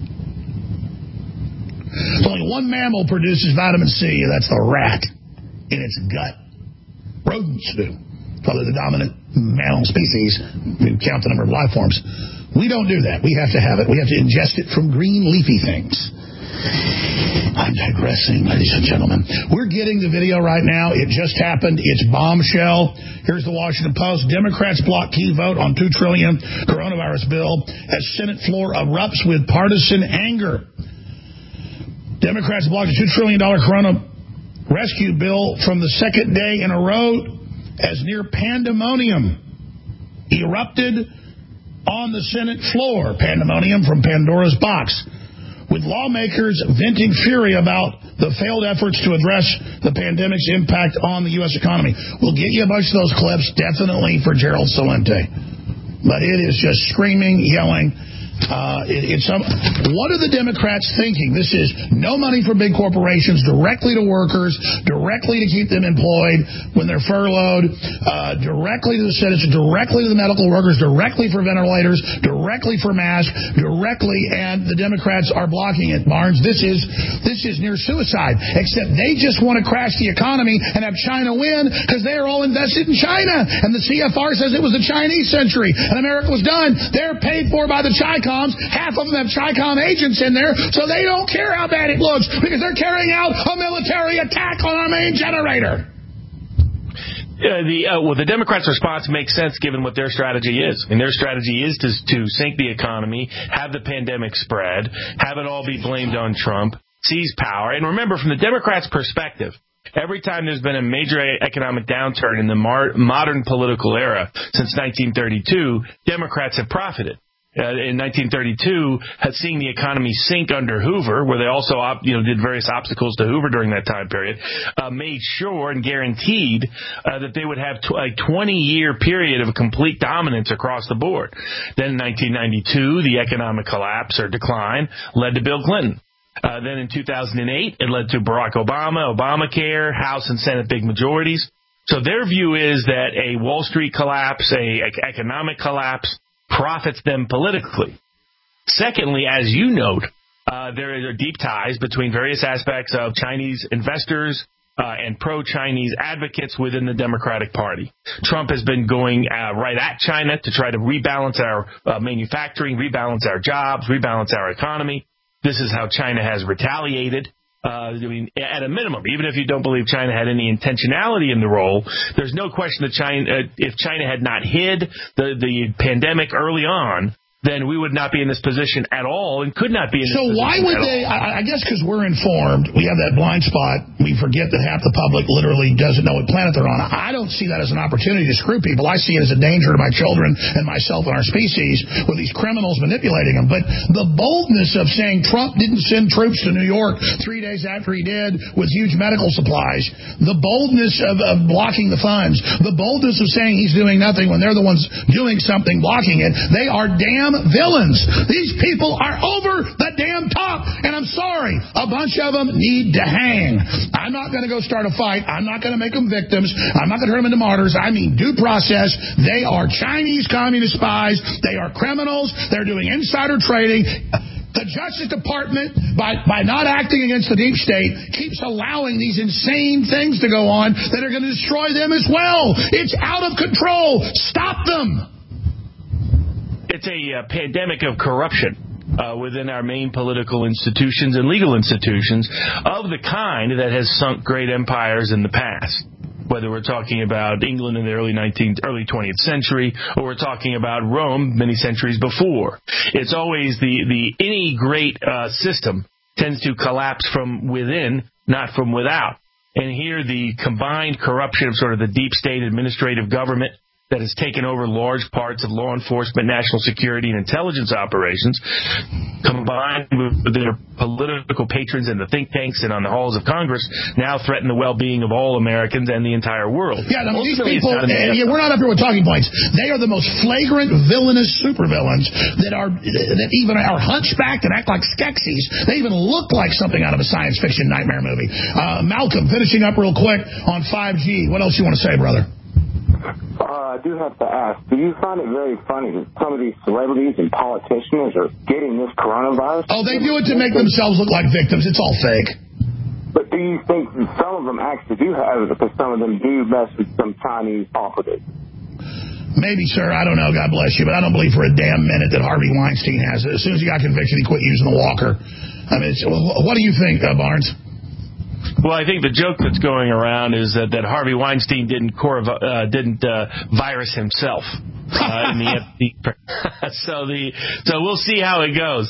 So only one mammal produces vitamin C, and that's the rat in its gut. Rodents do. Probably the dominant mammal species if you count the number of life forms. We don't do that. We have to have it. We have to ingest it from green leafy things. I'm digressing, ladies and gentlemen. We're getting the video right now. It just happened. It's bombshell. Here's the Washington Post. Democrats block key vote on $2 trillion coronavirus bill as Senate floor erupts with partisan anger. Democrats blocked a $2 trillion corona rescue bill from the second day in a row as near pandemonium erupted on the Senate floor. Pandemonium from Pandora's box, with lawmakers venting fury about the failed efforts to address the pandemic's impact on the U.S. economy. We'll get you a bunch of those clips, definitely for Gerald Celente. But it is just screaming, yelling. What are the Democrats thinking? This is no money for big corporations, directly to workers, directly to keep them employed when they're furloughed, directly to the citizens, directly to the medical workers, directly for ventilators, directly for masks, directly, and the Democrats are blocking it, Barnes. This is near suicide, except they just want to crash the economy and have China win because they are all invested in China. And the CFR says it was the Chinese century and America was done. They're paid for by the Chi-Coms. Half of them have Chi-Com agents in there, so they don't care how bad it looks because they're carrying out a military attack on our main generator. The Democrats' response makes sense given what their strategy is. And their strategy is to sink the economy, have the pandemic spread, have it all be blamed on Trump, seize power. And remember, from the Democrats' perspective, every time there's been a major economic downturn in the modern political era since 1932, Democrats have profited. In 1932, had seen the economy sink under Hoover, where they also did various obstacles to Hoover during that time period, made sure and guaranteed that they would have a 20-year period of complete dominance across the board. Then in 1992, the economic collapse or decline led to Bill Clinton. Then in 2008, it led to Barack Obama, Obamacare, House and Senate big majorities. So their view is that a Wall Street collapse, a economic collapse, profits them politically. Secondly, as you note, there are deep ties between various aspects of Chinese investors and pro-Chinese advocates within the Democratic Party. Trump has been going right at China to try to rebalance our manufacturing, rebalance our jobs, rebalance our economy. This is how China has retaliated. At a minimum, even if you don't believe China had any intentionality in the role, there's no question that if China had not hid the pandemic early on, then we would not be in this position at all and could not be in this position. So why would they? I guess because we're informed, we have that blind spot. We forget that half the public literally doesn't know what planet they're on. I don't see that as an opportunity to screw people. I see it as a danger to my children and myself and our species with these criminals manipulating them. But the boldness of saying Trump didn't send troops to New York 3 days after he did with huge medical supplies, the boldness of blocking the funds, the boldness of saying he's doing nothing when they're the ones doing something, blocking it, they are damn villains. These people are over the damn top, and I'm sorry, a bunch of them need to hang. I'm not going to go start a fight. I'm not going to make them victims. I'm not going to turn them into martyrs. I mean due process. They are Chinese communist spies. They are criminals. They're doing insider trading. The Justice Department, by not acting against the deep state, keeps allowing these insane things to go on that are going to destroy them as well. It's out of control. Stop them. It's a pandemic of corruption within our main political institutions and legal institutions of the kind that has sunk great empires in the past. Whether we're talking about England in the early 20th century, or we're talking about Rome many centuries before. It's always any great system tends to collapse from within, not from without. And here the combined corruption of sort of the deep state administrative government that has taken over large parts of law enforcement, national security, and intelligence operations, combined with their political patrons in the think tanks and on the halls of Congress, now threaten the well-being of all Americans and the entire world. Yeah, I mean, these people, we're not up here with talking points. They are the most flagrant, villainous supervillains that even are hunchbacked and act like Skeksis. They even look like something out of a science fiction nightmare movie. Malcolm, finishing up real quick on 5G. What else you want to say, brother? I do have to ask, do you find it very funny that some of these celebrities and politicians are getting this coronavirus? Oh, they do it to make themselves look like victims. It's all fake. But do you think that some of them actually do have it because some of them do mess with some Chinese operatives? Maybe, sir. I don't know. God bless you. But I don't believe for a damn minute that Harvey Weinstein has it. As soon as he got convicted, he quit using the walker. I mean, what do you think, Barnes? Well, I think the joke that's going around is that Harvey Weinstein didn't virus himself in the FD. So we'll see how it goes.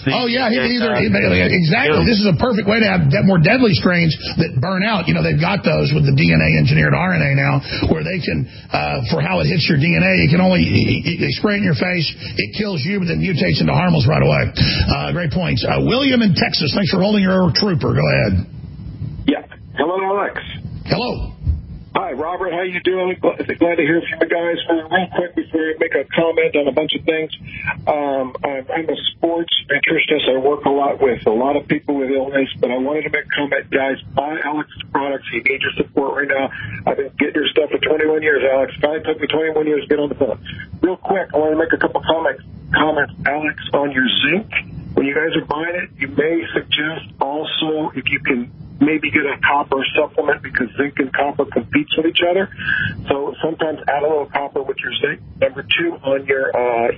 Exactly. This is a perfect way to have more deadly strains that burn out. You know, they've got those with the DNA engineered RNA now, where they can, for how it hits your DNA, it can only they spray it in your face, it kills you, but then mutates into harmless right away. Great points. William in Texas, thanks for holding your trooper. Go ahead. Yeah. Hello, Alex. Hello. Hi, Robert. How you doing? Glad to hear from you guys. Real quick before I make a comment on a bunch of things. I'm a sports nutritionist. I work a lot with a lot of people with illness, but I wanted to make a comment, guys. Buy Alex's products. He needs your support right now. I've been getting your stuff for 21 years, Alex. It took me 21 years to get on the phone. Real quick, I want to make a couple comments, Alex, on your zinc. When you guys are buying it, you may suggest also if you can maybe get a copper supplement because zinc and copper competes with each other. So sometimes add a little copper with your zinc. Number two, on your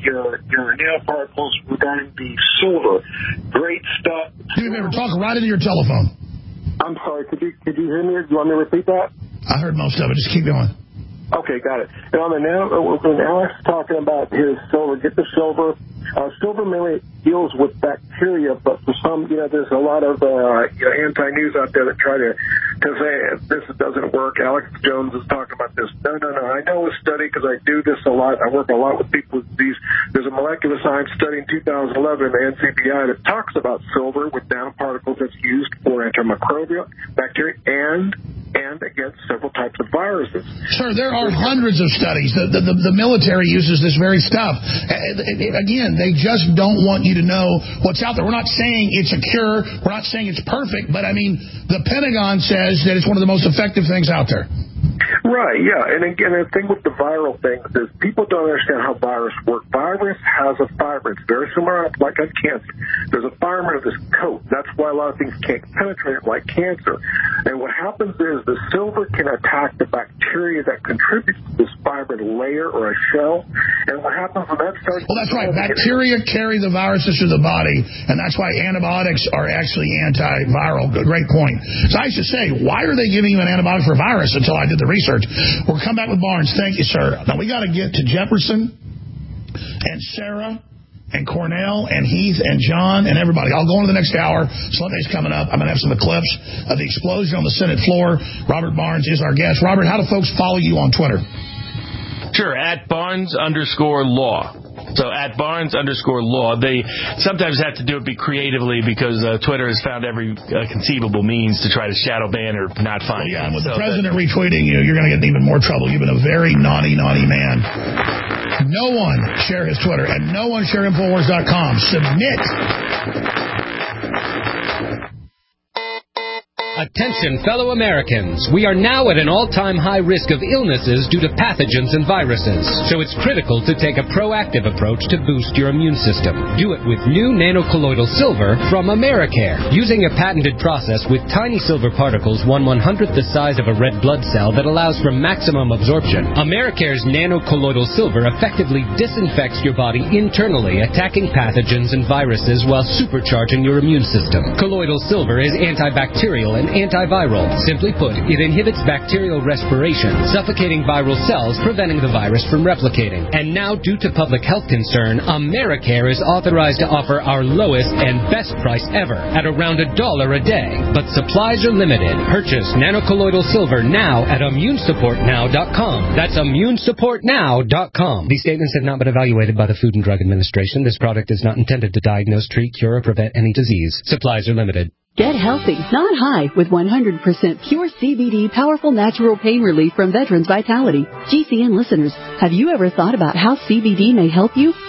nanoparticles regarding the silver. Great stuff. You never talk right into your telephone. I'm sorry. Could you hear me? Do you want me to repeat that? I heard most of it. Just keep going. Okay, got it. And on the when Alex talking about his silver, get the silver. Silver mainly deals with bacteria, but for some, there's a lot of anti-news out there that try to say this doesn't work. Alex Jones is talking about this. No. I know a study because I do this a lot. I work a lot with people with these. There's a molecular science study in 2011 in the NCBI that talks about silver with nanoparticles that's used for antimicrobial bacteria and against several types of viruses. Sir, there are hundreds of studies. The military uses this very stuff. Again, they just don't want you to know what's out there. We're not saying it's a cure. We're not saying it's perfect. But, I mean, the Pentagon says that it's one of the most effective things out there. Right, yeah. And again, the thing with the viral thing is people don't understand how virus work. Virus has a fiber. It's very similar like on cancer. There's a fiber of this coat. That's why a lot of things can't penetrate it like cancer. And what happens is the silver can attack the bacteria that contributes to this fiber layer or a shell. And what happens when that starts... Well, that's right. Bacteria carry the viruses through the body, and that's why antibiotics are actually antiviral. Great point. So I used to say, why are they giving you an antibiotic for a virus until I did the research? We'll come back with Barnes. Thank you, sir. Now, we got to get to Jefferson and Sarah and Cornell and Heath and John and everybody. I'll go into the next hour. Sunday's coming up. I'm going to have some of the clips of the explosion on the Senate floor. Robert Barnes is our guest. Robert, how do folks follow you on Twitter? Sure, at Barnes_law. So at Barnes_law. They sometimes have to do it creatively because Twitter has found every conceivable means to try to shadow ban or not find you. Yeah, and with the president retweeting you, you're going to get in even more trouble. You've been a very naughty man. No one share his Twitter, and no one share Infowars.com. Submit. Attention, fellow Americans. We are now at an all-time high risk of illnesses due to pathogens and viruses. So it's critical to take a proactive approach to boost your immune system. Do it with new nanocolloidal silver from Americare. Using a patented process with tiny silver particles 1/100th the size of a red blood cell that allows for maximum absorption, Americare's nanocolloidal silver effectively disinfects your body internally, attacking pathogens and viruses while supercharging your immune system. Colloidal silver is antibacterial and antiviral. Simply put, it inhibits bacterial respiration, suffocating viral cells, preventing the virus from replicating. And now, due to public health concern, Americare is authorized to offer our lowest and best price ever at around $1 a day. But supplies are limited. Purchase nanocolloidal silver now at immunesupportnow.com. That's immunesupportnow.com. These statements have not been evaluated by the Food and Drug Administration. This product is not intended to diagnose, treat, cure, or prevent any disease. Supplies are limited. Get healthy, not high, with 100% pure CBD powerful natural pain relief from Veterans Vitality. GCN listeners, have you ever thought about how CBD may help you?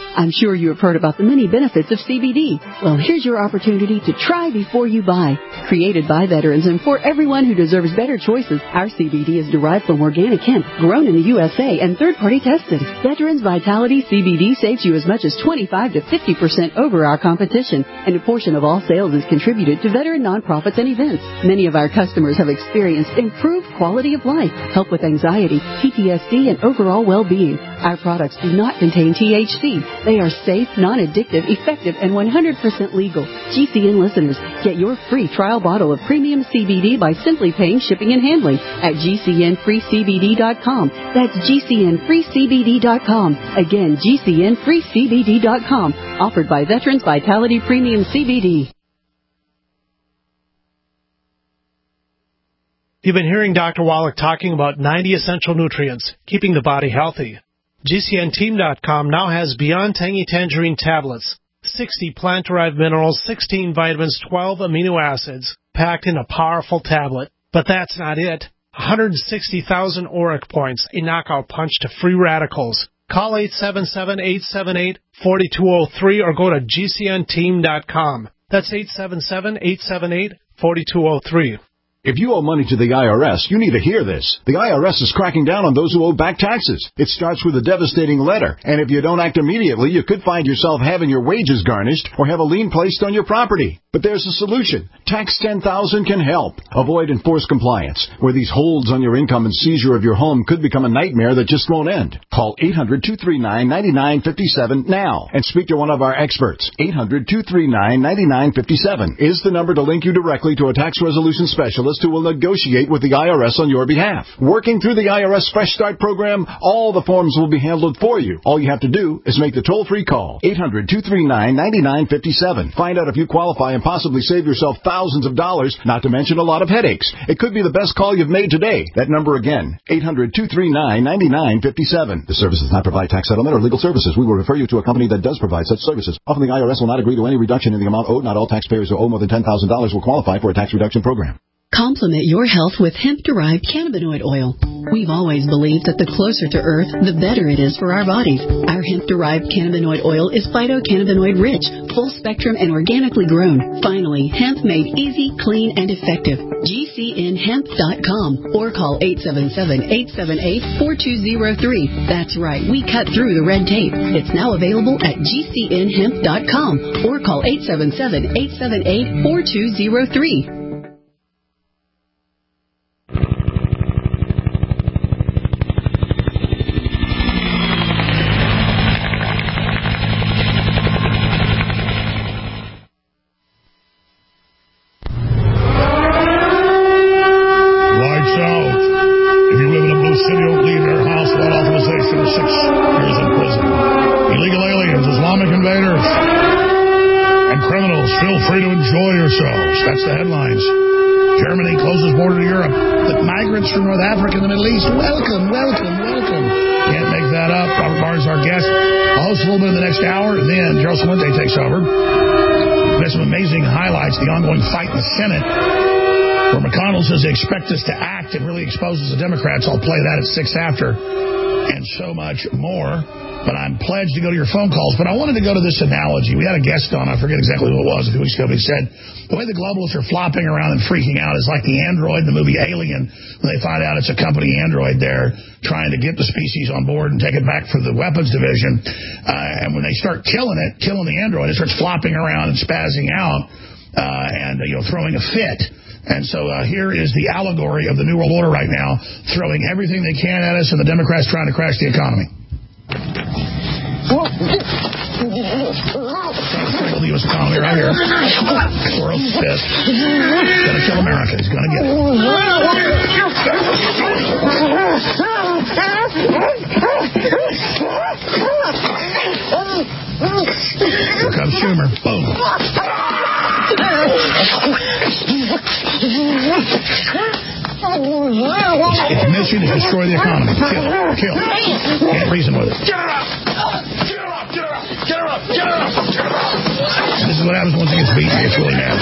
I'm sure you have heard about the many benefits of CBD. Well, here's your opportunity to try before you buy. Created by veterans and for everyone who deserves better choices, our CBD is derived from organic hemp, grown in the USA, and third-party tested. Veterans Vitality CBD saves you as much as 25 to 50% over our competition, and a portion of all sales is contributed to veteran nonprofits and events. Many of our customers have experienced improved quality of life, help with anxiety, PTSD, and overall well-being. Our products do not contain THC. They are safe, non-addictive, effective, and 100% legal. GCN listeners, get your free trial bottle of premium CBD by simply paying shipping and handling at GCNFreeCBD.com. That's GCNFreeCBD.com. Again, GCNFreeCBD.com. Offered by Veterans Vitality Premium CBD. You've been hearing Dr. Wallach talking about 90 essential nutrients, keeping the body healthy. GCNteam.com now has Beyond Tangy Tangerine tablets, 60 plant-derived minerals, 16 vitamins, 12 amino acids, packed in a powerful tablet. But that's not it. 160,000 auric points, a knockout punch to free radicals. Call 877-878-4203 or go to GCNteam.com. That's 877-878-4203. If you owe money to the IRS, you need to hear this. The IRS is cracking down on those who owe back taxes. It starts with a devastating letter, and if you don't act immediately, you could find yourself having your wages garnished or have a lien placed on your property. But there's a solution. Tax 10,000 can help. Avoid enforced compliance, where these holds on your income and seizure of your home could become a nightmare that just won't end. Call 800-239-9957 now and speak to one of our experts. 800-239-9957 is the number to link you directly to a tax resolution specialist who will negotiate with the IRS on your behalf. Working through the IRS Fresh Start program, all the forms will be handled for you. All you have to do is make the toll-free call. 800-239-9957. Find out if you qualify and possibly save yourself thousands of dollars, not to mention a lot of headaches. It could be the best call you've made today. That number again, 800-239-9957. The service does not provide tax settlement or legal services. We will refer you to a company that does provide such services. Often the IRS will not agree to any reduction in the amount owed. Not all taxpayers who owe more than $10,000 will qualify for a tax reduction program. Complement your health with hemp-derived cannabinoid oil. We've always believed that the closer to Earth, the better it is for our bodies. Our hemp-derived cannabinoid oil is phytocannabinoid-rich, full-spectrum, and organically grown. Finally, hemp made easy, clean, and effective. GCNhemp.com or call 877-878-4203. That's right, we cut through the red tape. It's now available at GCNhemp.com or call 877-878-4203. That's the headlines. Germany closes border to Europe. The migrants from North Africa and the Middle East. Welcome, welcome, welcome. Can't make that up. Robert Barr is our guest. I'll host a little bit in the next hour, and then Gerald Swente takes over. We have some amazing highlights. The ongoing fight in the Senate, where McConnell says they expect us to act. It really exposes the Democrats. I'll play that at 6 after. And so much more. But I'm pledged to go to your phone calls. But I wanted to go to this analogy. We had a guest on, I forget exactly who it was a few weeks ago, but he said, the way the globalists are flopping around and freaking out is like the android in the movie Alien, when they find out it's a company android there trying to get the species on board and take it back for the weapons division. And when they start killing the android, it starts flopping around and spazzing out and throwing a fit. And so here is the allegory of the New World Order right now, throwing everything they can at us, and the Democrats trying to crash the economy. The U.S. economy right here. World's fifth. He's going to kill America. He's going to get it. Here comes Schumer. Boom. Its mission is to destroy the economy. Kill. Can't reason with it. Get her up! Get her up! Get her up! Get her up! Get her up! Get her up! This is what happens once he gets beaten. He gets really mad.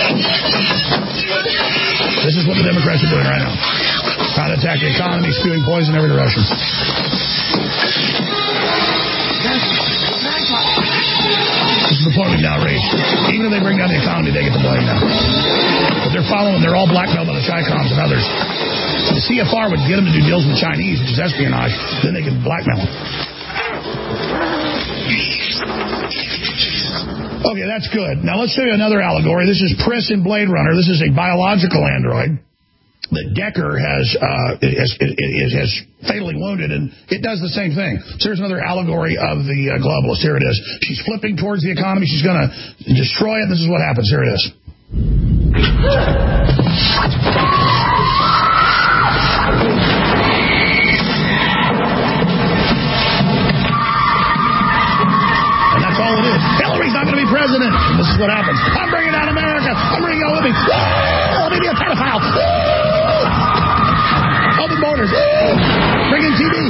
This is what the Democrats are doing right now. Trying to attack the economy, spewing poison in every direction. they bring down the economy, they get the blame now. But they're following, they're all blackmailed by the Chi-Coms and others. The CFR would get them to do deals with the Chinese, which is espionage. Then they can blackmail them. Okay, that's good. Now let's show you another allegory. This is Priss in Blade Runner. This is a biological android that Decker has fatally wounded, and it does the same thing. So here's another allegory of the globalist. Here it is. She's flipping towards the economy. She's going to destroy it. This is what happens. Here it is. And that's all it is. Hillary's not going to be president. And this is what happens. I'm bringing down America. I'm bringing y'all with me. Let me be a pedophile. Open borders. Bring in TV.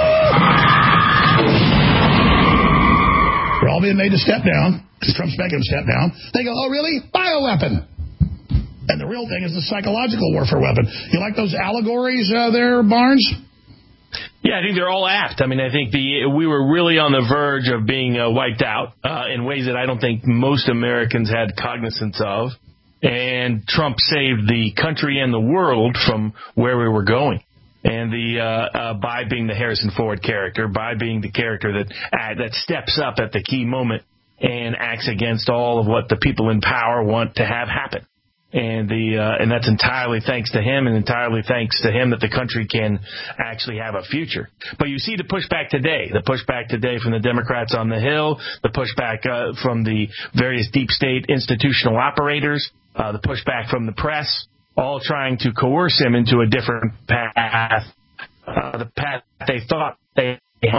They're all being made to step down because Trump's making them step down. They go, oh, really? Bioweapon. And the real thing is the psychological warfare weapon. You like those allegories there, Barnes? Yeah, I think they're all apt. I mean, I think we were really on the verge of being wiped out in ways that I don't think most Americans had cognizance of. And Trump saved the country and the world from where we were going. And by being the Harrison Ford character, by being the character that steps up at the key moment and acts against all of what the people in power want to have happen. And that's entirely thanks to him, and entirely thanks to him that the country can actually have a future. But you see the pushback today from the Democrats on the Hill, the pushback from the various deep state institutional operators, the pushback from the press, all trying to coerce him into a different path, the path they thought they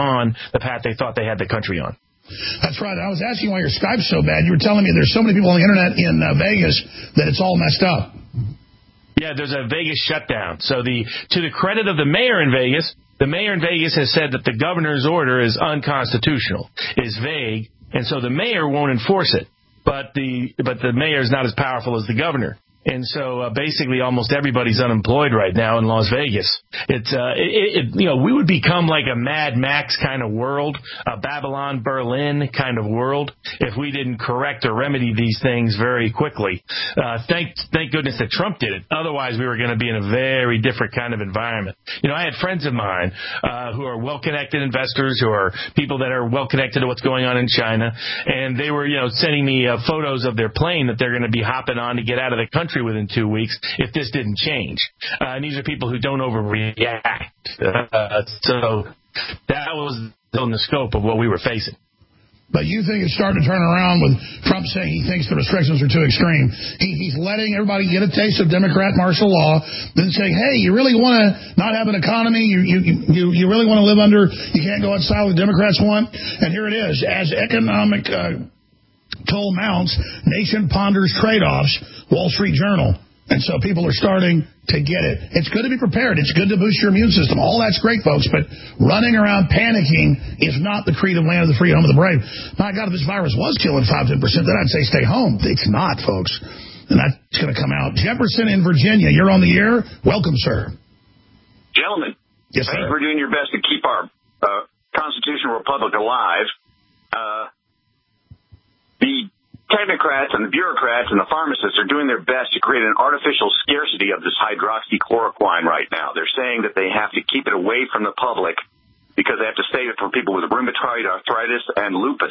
had the country on. That's right. I was asking why your Skype's so bad. You were telling me there's so many people on the internet in Vegas that it's all messed up. Yeah, there's a Vegas shutdown. So to the credit of the mayor in Vegas has said that the governor's order is unconstitutional, is vague, and so the mayor won't enforce it. But the mayor is not as powerful as the governor. And so basically almost everybody's unemployed right now in Las Vegas. We would become like a Mad Max kind of world, a Babylon Berlin kind of world, if we didn't correct or remedy these things very quickly. Thank goodness that Trump did it. Otherwise, we were going to be in a very different kind of environment. I had friends of mine who are well-connected investors, who are people that are well-connected to what's going on in China, and they were, sending me photos of their plane that they're going to be hopping on to get out of the country within 2 weeks if this didn't change. And these are people who don't overreact. So that was on the scope of what we were facing. But you think it's starting to turn around with Trump saying he thinks the restrictions are too extreme. He's letting everybody get a taste of Democrat martial law, then saying, hey, you really want to not have an economy? You really want to live under, you can't go outside what the Democrats want? And here it is. As economic toll mounts, nation ponders trade-offs, Wall Street Journal. And so people are starting to get it. It's good to be prepared. It's good to boost your immune system. All that's great, folks, but running around panicking is not the creed of land of the free, home of the brave. My God, if this virus was killing 5-10%, then I'd say stay home. It's not, folks. And that's going to come out. Jefferson in Virginia, you're on the air. Welcome, sir. Gentlemen, yes, sir. Thanks for doing your best to keep our constitutional republic alive. The technocrats and the bureaucrats and the pharmacists are doing their best to create an artificial scarcity of this hydroxychloroquine right now. They're saying that they have to keep it away from the public because they have to save it for people with rheumatoid arthritis and lupus.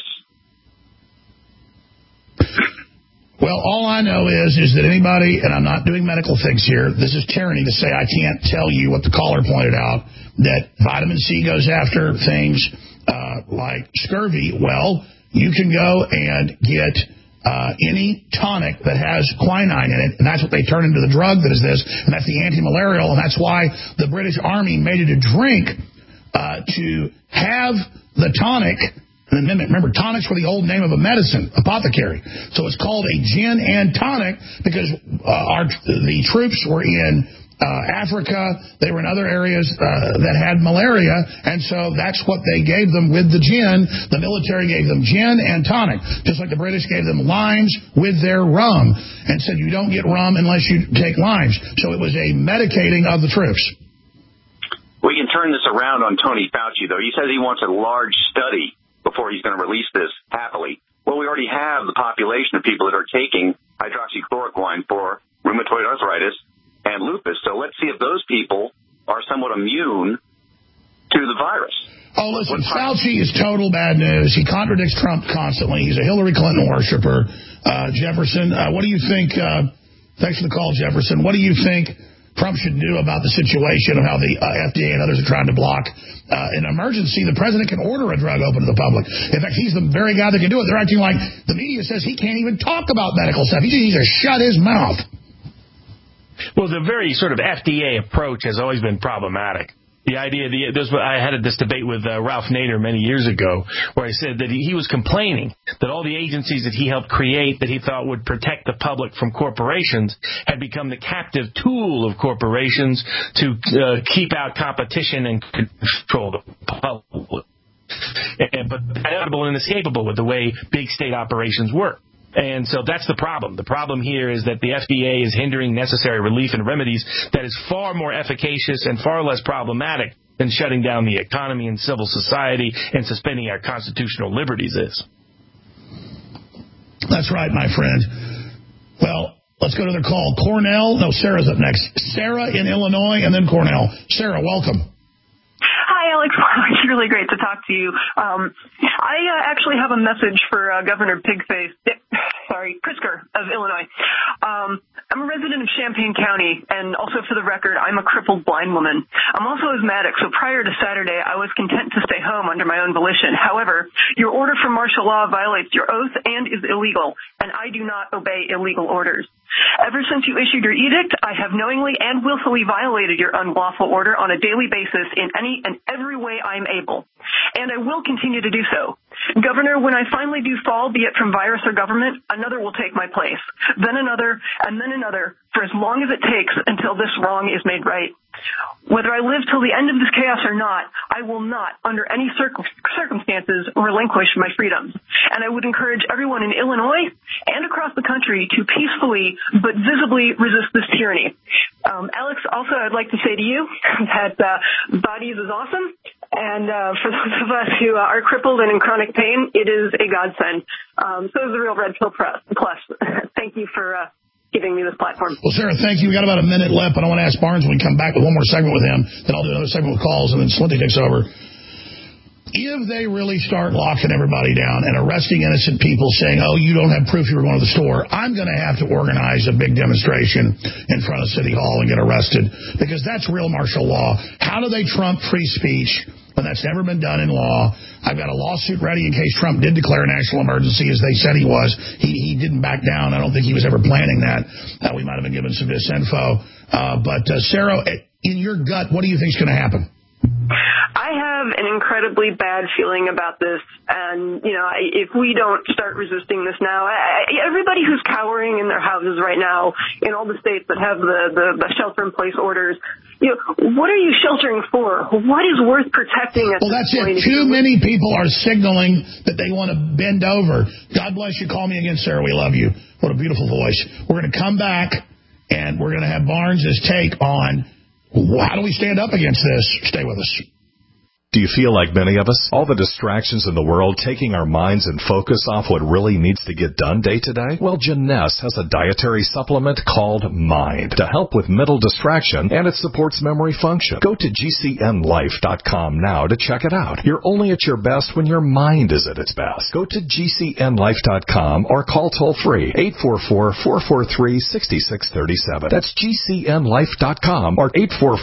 Well, all I know is that anybody, and I'm not doing medical things here, this is tyranny to say I can't tell you what the caller pointed out, that vitamin C goes after things like scurvy. Well, you can go and get any tonic that has quinine in it, and that's what they turn into the drug that is this, and that's the anti-malarial, and that's why the British Army made it a drink to have the tonic. And remember, tonics were the old name of a medicine, apothecary. So it's called a gin and tonic because the troops were in Africa, they were in other areas that had malaria, and so that's what they gave them with the gin. The military gave them gin and tonic, just like the British gave them limes with their rum, and said you don't get rum unless you take limes. So it was a medicating of the troops. We can turn this around on Tony Fauci, though. He says he wants a large study before he's going to release this happily. Well, we already have the population of people that are taking hydroxychloroquine for rheumatoid arthritis and lupus. So let's see if those people are somewhat immune to the virus. Oh, listen, Fauci is total bad news. He contradicts Trump constantly. He's a Hillary Clinton worshiper. Jefferson, what do you think? Thanks for the call, Jefferson. What do you think Trump should do about the situation of how the FDA and others are trying to block an emergency? The president can order a drug open to the public. In fact, he's the very guy that can do it. They're acting like the media says he can't even talk about medical stuff. He needs to shut his mouth. Well, the very sort of FDA approach has always been problematic. The idea, I had this debate with Ralph Nader many years ago, where I said that he was complaining that all the agencies that he helped create that he thought would protect the public from corporations had become the captive tool of corporations to keep out competition and control the public. But inevitable and inescapable with the way big state operations work. And so that's the problem. The problem here is that the FDA is hindering necessary relief and remedies that is far more efficacious and far less problematic than shutting down the economy and civil society and suspending our constitutional liberties is. That's right, my friend. Well, let's go to the call. Cornell. No, Sarah's up next. Sarah in Illinois and then Cornell. Sarah, welcome. Hi, Alex. It's really great to talk to you. I actually have a message for Governor Pritzker of Illinois. I'm a resident of Champaign County, and also for the record, I'm a crippled blind woman. I'm also asthmatic, so prior to Saturday, I was content to stay home under my own volition. However, your order for martial law violates your oath and is illegal, and I do not obey illegal orders. Ever since you issued your edict, I have knowingly and willfully violated your unlawful order on a daily basis in any and every way I'm able. And I will continue to do so. Governor, when I finally do fall, be it from virus or government, another will take my place, then another, and then another, for as long as it takes until this wrong is made right. Whether I live till the end of this chaos or not, I will not, under any circumstances, relinquish my freedoms. And I would encourage everyone in Illinois and across the country to peacefully but visibly resist this tyranny. Alex, also, I'd like to say to you that Bodies is awesome. And for those of us who are crippled and in chronic pain, it is a godsend. So is the Real Red Pill Plus. Thank you for giving me this platform. Well, Sarah, thank you. We got about a minute left, but I want to ask Barnes when we come back with one more segment with him. Then I'll do another segment with calls, and then Slinty takes over. If they really start locking everybody down and arresting innocent people saying, oh, you don't have proof you were going to the store, I'm going to have to organize a big demonstration in front of City Hall and get arrested, because that's real martial law. How do they trump free speech when that's never been done in law? I've got a lawsuit ready in case Trump did declare a national emergency, as they said he was. He didn't back down. I don't think he was ever planning that. We might have been given some disinfo. But Sarah, in your gut, what do you think is going to happen? I have an incredibly bad feeling about this, and, if we don't start resisting this now, everybody who's cowering in their houses right now, in all the states that have the shelter-in-place orders, what are you sheltering for? What is worth protecting at this point? Well, that's it. Too many people are signaling that they want to bend over. God bless you. Call me again, Sarah. We love you. What a beautiful voice. We're going to come back, and we're going to have Barnes' take on how do we stand up against this. Stay with us. Do you feel like many of us? All the distractions in the world taking our minds and focus off what really needs to get done day to day? Well, Jeunesse has a dietary supplement called Mind to help with mental distraction, and it supports memory function. Go to GCNlife.com now to check it out. You're only at your best when your mind is at its best. Go to GCNlife.com or call toll-free 844-443-6637. That's GCNlife.com or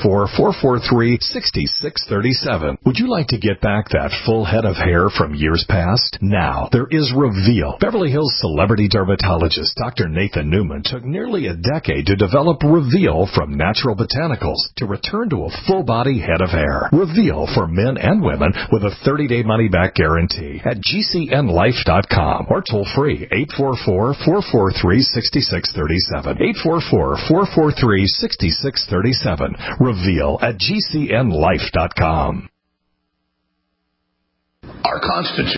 844-443-6637. Would you like to get back that full head of hair from years past? Now, there is Reveal. Beverly Hills celebrity dermatologist Dr. Nathan Newman took nearly a decade to develop Reveal from natural botanicals to return to a full-body head of hair. Reveal for men and women with a 30-day money-back guarantee at GCNlife.com or toll-free 844-443-6637. 844-443-6637. Reveal at GCNlife.com. Our Constitution